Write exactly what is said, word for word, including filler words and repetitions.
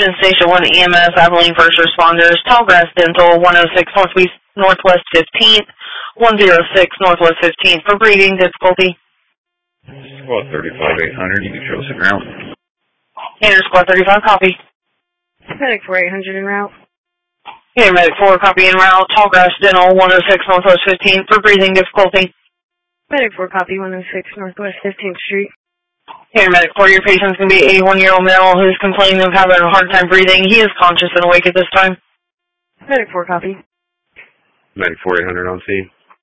Attention Station one E M S, Abilene First Responders, Tallgrass Dental, one oh six Northwest, Northwest fifteenth, one oh six Northwest fifteenth for breathing difficulty. Squad thirty-five eight hundred, you can show us en route. Air Squad thirty-five, copy. Medic four eight hundred en route. Air Medic four, copy en route, Tallgrass Dental, one oh six Northwest fifteenth for breathing difficulty. Medic four, copy one oh six Northwest fifteenth Street. Air Medic four, your patient's going to be an eighty-one-year-old male who's complaining of having a hard time breathing. He is conscious and awake at this time. Medic four, copy. Medic four eight hundred on scene.